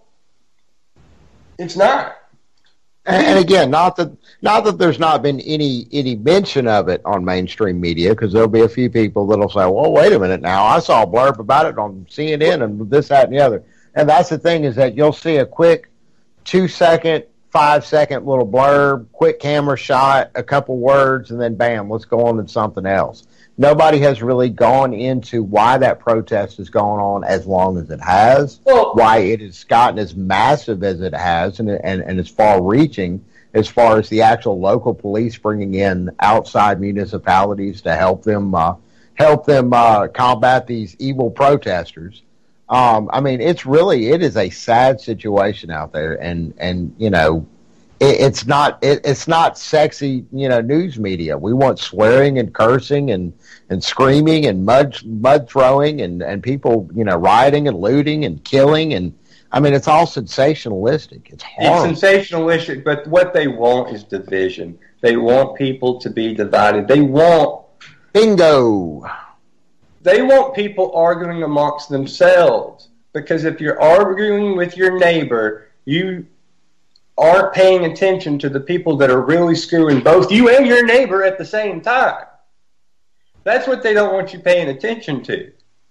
It's not. And again, not that not that there's not been any any mention of it on mainstream media, because there'll be a few people that'll say, well, wait a minute now, I saw a blurb about it on C N N and this, that, and the other. And that's the thing, is that you'll see a quick two-second, five-second little blurb, quick camera shot, a couple words, and then bam, let's go on to something else. Nobody has really gone into why that protest has gone on as long as it has, well, why it has gotten as massive as it has, and, and, and as far-reaching as far as the actual local police bringing in outside municipalities to help them uh, help them uh, combat these evil protesters. Um, I mean, it's really, it is a sad situation out there, and, and you know, it, it's not it, it's not sexy, you know, news media. We want swearing and cursing and, and screaming and mud mud throwing and, and people, you know, rioting and looting and killing, and I mean, it's all sensationalistic. It's horrible. It's sensationalistic, but what they want is division. They want people to be divided. They want bingo. They want people arguing amongst themselves. Because if you're arguing with your neighbor, you aren't paying attention to the people that are really screwing both you and your neighbor at the same time. That's what they don't want you paying attention to.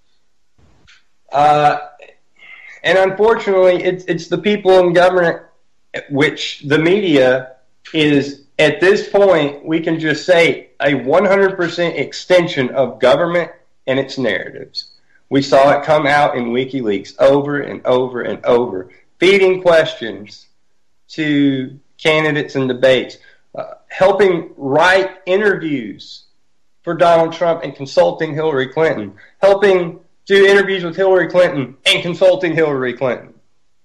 Uh, and unfortunately, it's, it's the people in government, which the media is, at this point, we can just say a one hundred percent extension of government and its narratives. We saw it come out in WikiLeaks over and over and over, feeding questions to candidates and debates, uh, helping write interviews for Donald Trump and consulting Hillary Clinton, helping do interviews with Hillary Clinton and consulting Hillary Clinton.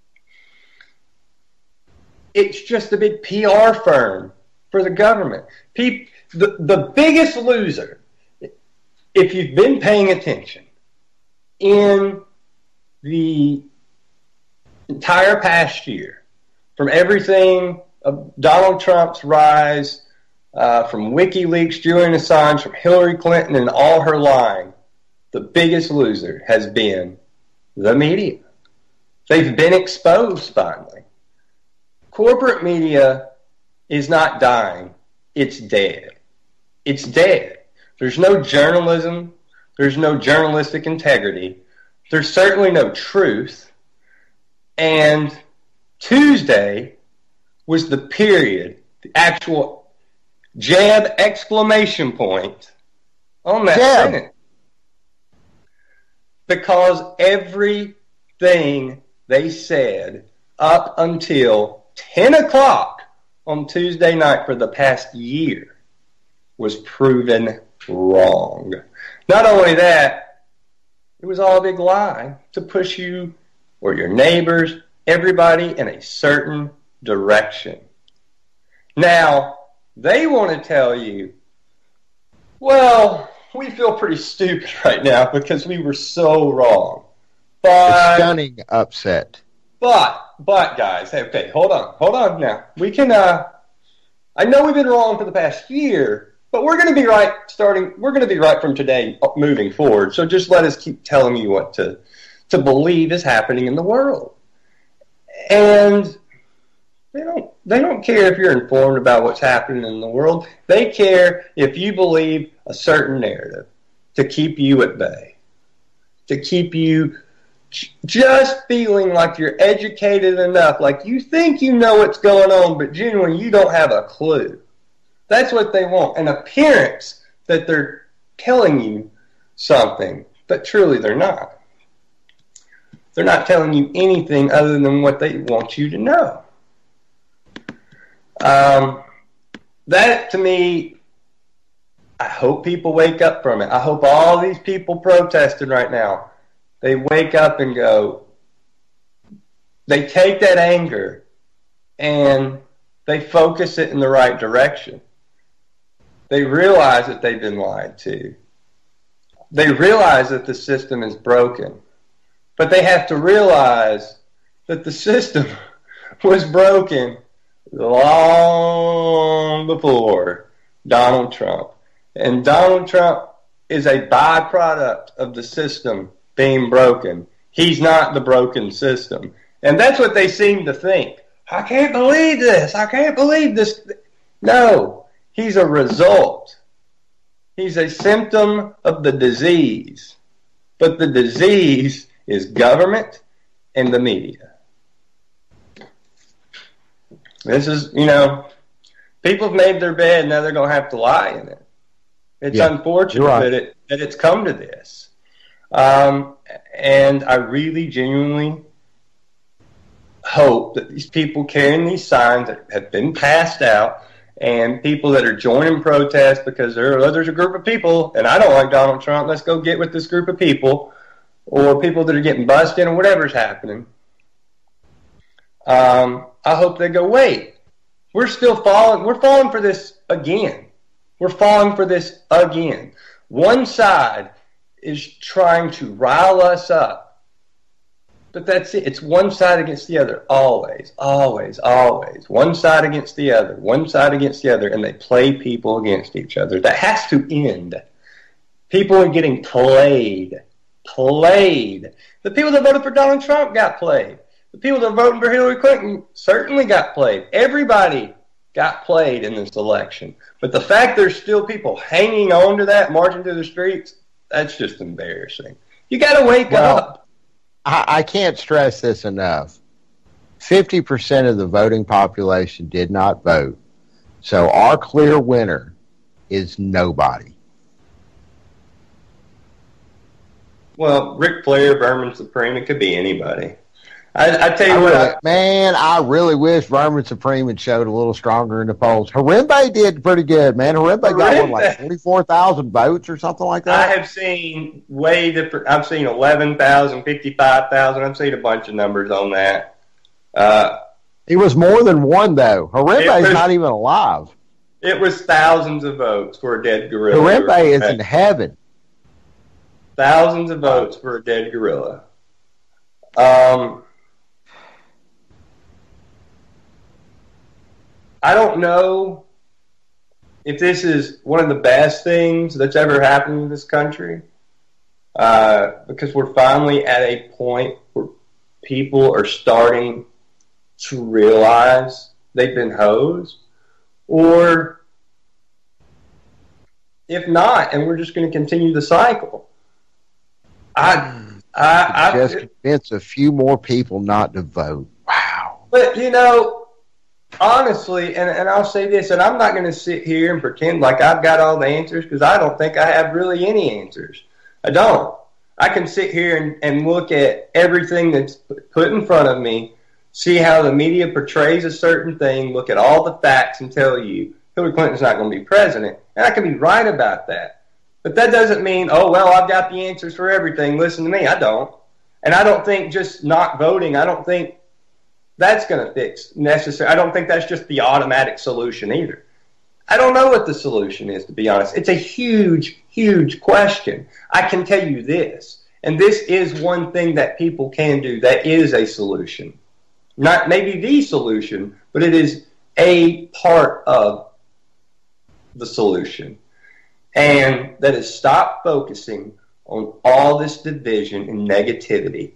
It's just a big P R firm for the government. People, the, the biggest loser, if you've been paying attention, in the entire past year, from everything of Donald Trump's rise, uh, from WikiLeaks, Julian Assange, from Hillary Clinton and all her lying, the biggest loser has been the media. They've been exposed finally. Corporate media is not dying. It's dead. It's dead. There's no journalism. There's no journalistic integrity. There's certainly no truth. And Tuesday was the period, the actual jab exclamation point on that Jab. sentence. Because everything they said up until ten o'clock on Tuesday night for the past year was proven wrong. Not only that, it was all a big lie to push you or your neighbors, everybody in a certain direction. Now, they want to tell you, well, we feel pretty stupid right now because we were so wrong. But, A stunning upset. But, but guys, okay, hold on, hold on now. We can, uh, I know we've been wrong for the past year, but we're going to be right starting, we're going to be right from today moving forward. So just let us keep telling you what to, to believe is happening in the world. And they don't, they don't care if you're informed about what's happening in the world. They care if you believe a certain narrative to keep you at bay, to keep you just feeling like you're educated enough, like you think you know what's going on, but genuinely you don't have a clue. That's what they want, an appearance that they're telling you something, but truly they're not. They're not telling you anything other than what they want you to know. Um, that, to me, I hope people wake up from it. I hope all these people protesting right now, they wake up and go, they take that anger and they focus it in the right direction. They realize that they've been lied to. They realize that the system is broken. But they have to realize that the system was broken long before Donald Trump. And Donald Trump is a byproduct of the system being broken. He's not the broken system. And that's what they seem to think. I can't believe this. I can't believe this. No, he's a result. He's a symptom of the disease. But the disease is government and the media. This is, you know, people have made their bed, now they're going to have to lie in it. It's Yeah, unfortunate you're right. that it that it's come to this. Um, and I really genuinely hope that these people carrying these signs that have been passed out and people that are joining protests because there are, there's a group of people, and I don't like Donald Trump, let's go get with this group of people, or people that are getting busted or whatever's happening. Um, I hope they go, wait, we're still falling, we're falling for this again. We're falling for this again. One side is trying to rile us up. But that's it. It's one side against the other. Always, always, always. One side against the other. One side against the other. And they play people against each other. That has to end. People are getting played. played. The people that voted for Donald Trump got played. The people that voted for Hillary Clinton certainly got played. Everybody got played in this election. But the fact there's still people hanging on to that, marching through the streets, that's just embarrassing. You got to wake well, up. I, I can't stress this enough. fifty percent of the voting population did not vote. So our clear winner is nobody. Well, Ric Flair, Vermin Supreme, it could be anybody. I, I tell you I what, really, I, man, I really wish Vermin Supreme had showed a little stronger in the polls. Harambe did pretty good, man. Harambe, Harambe got one, like forty-four thousand votes or something like that. I have seen way different. I've seen eleven thousand, fifty-five thousand. I've seen a bunch of numbers on that. Uh, it was more than one, though. Harambe's not even alive. It was thousands of votes for a dead gorilla. Harambe is in heaven. Thousands of votes for a dead gorilla. Um, I don't know if this is one of the best things that's ever happened in this country, uh, because we're finally at a point where people are starting to realize they've been hosed, or if not, and we're just going to continue the cycle. I, I, I just convince a few more people not to vote. Wow. But, you know, honestly, and, and I'll say this, and I'm not going to sit here and pretend like I've got all the answers, because I don't think I have really any answers. I don't. I can sit here and, and look at everything that's put in front of me, see how the media portrays a certain thing, look at all the facts, and tell you Hillary Clinton's not going to be president. And I can be right about that. But that doesn't mean, oh, well, I've got the answers for everything. Listen to me. I don't. And I don't think just not voting, I don't think that's going to fix necessary. I don't think that's just the automatic solution either. I don't know what the solution is, to be honest. It's a huge, huge question. I can tell you this, and this is one thing that people can do that is a solution. Not maybe the solution, but it is a part of the solution. And that is stop focusing on all this division and negativity.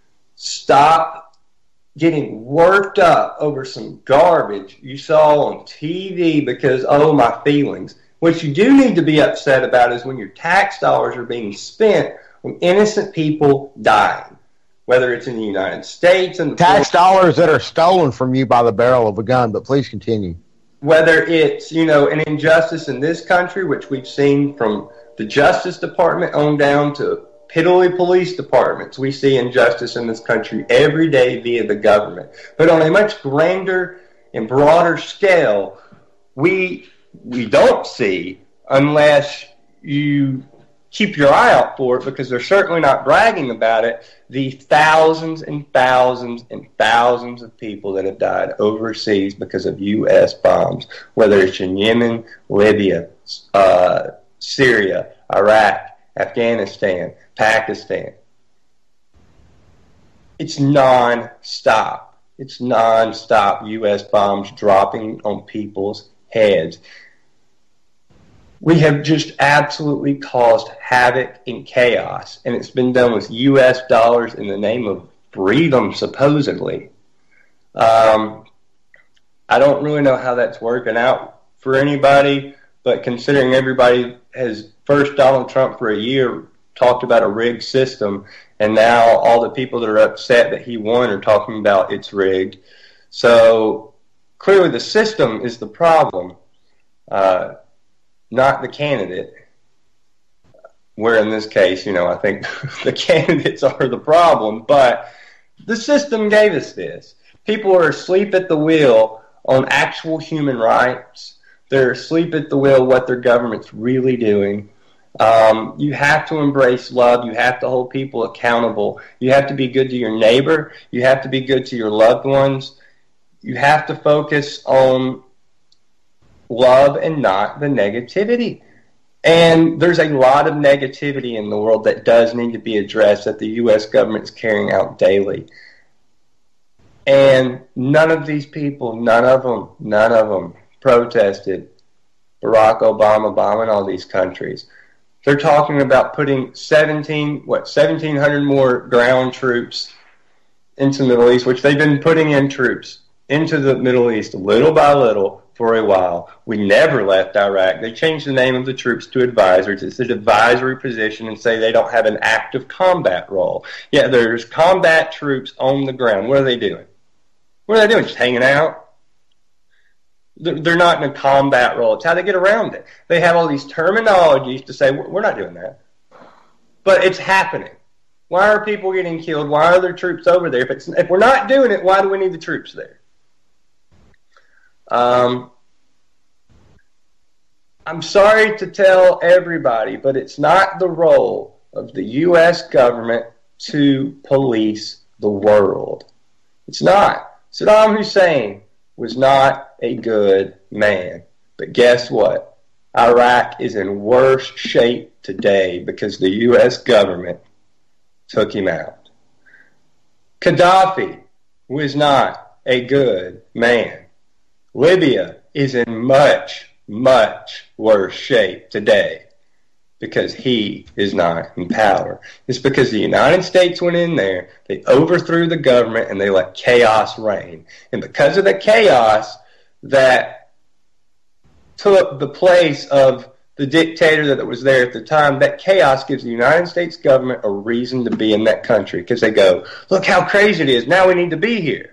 Stop getting worked up over some garbage you saw on T V because, oh, my feelings. What you do need to be upset about is when your tax dollars are being spent on innocent people dying, whether it's in the United States and tax dollars that are stolen from you by the barrel of a gun. But please continue. Whether it's, you know, an injustice in this country, which we've seen from the Justice Department on down to piddly police departments. We see injustice in this country every day via the government. But on a much grander and broader scale, we we don't see, unless you keep your eye out for it, because they're certainly not bragging about it, the thousands and thousands and thousands of people that have died overseas because of U S bombs, whether it's in Yemen, Libya, uh, Syria, Iraq, Afghanistan, Pakistan. It's non-stop. It's non-stop U S bombs dropping on people's heads. We have just absolutely caused havoc and chaos, and it's been done with U S dollars in the name of freedom, supposedly. Um, I don't really know how that's working out for anybody, but considering everybody has first Donald Trump for a year talked about a rigged system, and now all the people that are upset that he won are talking about it's rigged. So clearly the system is the problem. Uh, not the candidate, where in this case, you know, I think the candidates are the problem, but the system gave us this. People are asleep at the wheel on actual human rights. They're asleep at the wheel what their government's really doing. Um, you have to embrace love. You have to hold people accountable. You have to be good to your neighbor. You have to be good to your loved ones. You have to focus on love and not the negativity. And there's a lot of negativity in the world that does need to be addressed that the U S government is carrying out daily. And none of these people, none of them, none of them protested Barack Obama bombing all these countries. They're talking about putting seventeen, what, seventeen hundred more ground troops into the Middle East, which they've been putting in troops into the Middle East little by little for a while. We never left Iraq. They changed the name of the troops to advisors. It's an advisory position and say they don't have an active combat role. Yeah, there's combat troops on the ground. What are they doing? What are they doing? Just hanging out? They're not in a combat role. It's how they get around it. They have all these terminologies to say, we're not doing that. But it's happening. Why are people getting killed? Why are there troops over there? If, it's, if we're not doing it, why do we need the troops there? Um, I'm sorry to tell everybody, but it's not the role of the U S government to police the world. It's not. Saddam Hussein was not a good man. But guess what? Iraq is in worse shape today because the U S government took him out. Gaddafi was not a good man. Libya is in much, much worse shape today because he is not in power. It's because the United States went in there, they overthrew the government, and they let chaos reign. And because of the chaos that took the place of the dictator that was there at the time, that chaos gives the United States government a reason to be in that country because they go, look how crazy it is, now we need to be here.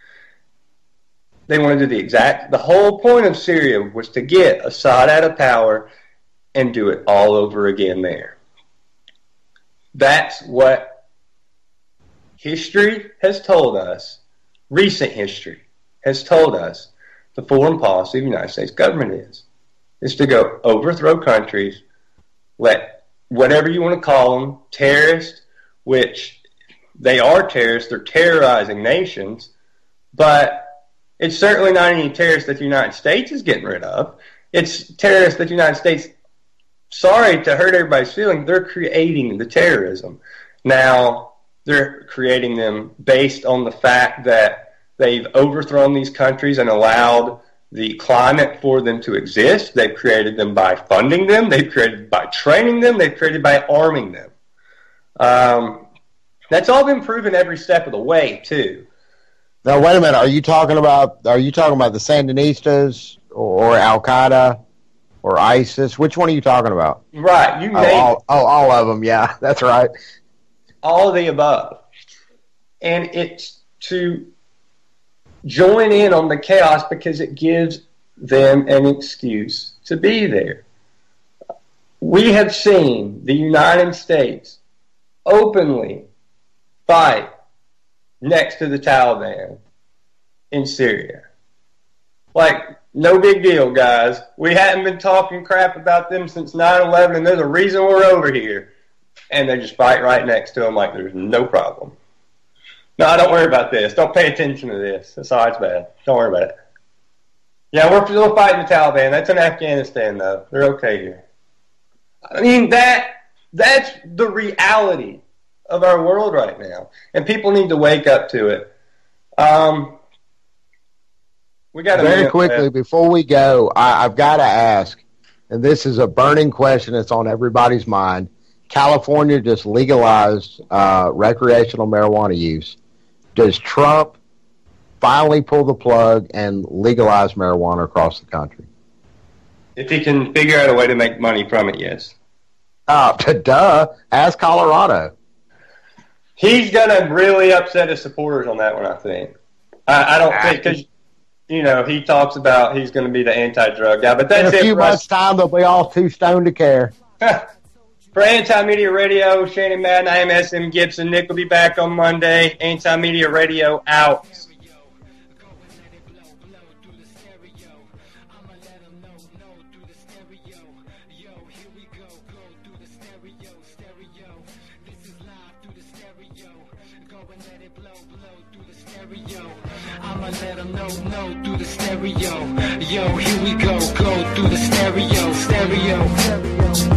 They want to do the exact, the whole point of Syria was to get Assad out of power and do it all over again there. That's what history has told us, recent history has told us the foreign policy of the United States government is. Is to go overthrow countries, let whatever you want to call them, terrorists, which they are terrorists, they're terrorizing nations, but it's certainly not any terrorists that the United States is getting rid of. It's terrorists that the United States, sorry to hurt everybody's feelings, they're creating the terrorism. Now, they're creating them based on the fact that they've overthrown these countries and allowed the climate for them to exist. They've created them by funding them. They've created by training them. They've created by arming them. Um, that's all been proven every step of the way, too. Now, wait a minute. Are you talking about? Are you talking about the Sandinistas or, or Al Qaeda or ISIS? Which one are you talking about? Right. You oh, name all, oh, all of them. Yeah, that's right. All of the above, and it's to join in on the chaos because it gives them an excuse to be there. We have seen the United States openly fight next to the Taliban in Syria. Like, no big deal, guys. We hadn't been talking crap about them since nine eleven, and there's a reason we're over here. And they just fight right next to them like there's no problem. No, don't worry about this. Don't pay attention to this. That's all, it's bad. Don't worry about it. Yeah, we're still fighting the Taliban. That's in Afghanistan, though. They're okay here. I mean, that that's the reality of our world right now. And people need to wake up to it. Um, we got Very quickly, that. before we go, I, I've got to ask, and this is a burning question that's on everybody's mind. California just legalized uh, recreational marijuana use. Does Trump finally pull the plug and legalize marijuana across the country? If he can figure out a way to make money from it, yes. Uh, duh. Ask Colorado. He's going to really upset his supporters on that one, I think. I, I don't ah, think, because, you know, he talks about he's going to be the anti-drug guy, but that's it. In a few it months' time, they'll be all too stoned to care. For Anti-Media Radio, Shannon Madden, I am S M Gibson. Nick will be back on Monday. Anti-Media Radio out. I'ma let them know, know through the stereo. Yo, here we go, go through the stereo, stereo, stereo.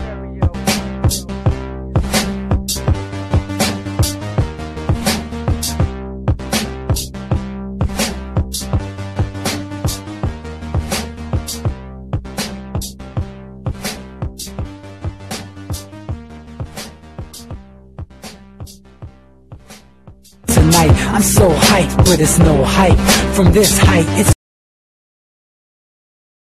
height. I'm so hyped, but it's no height. From this height, it's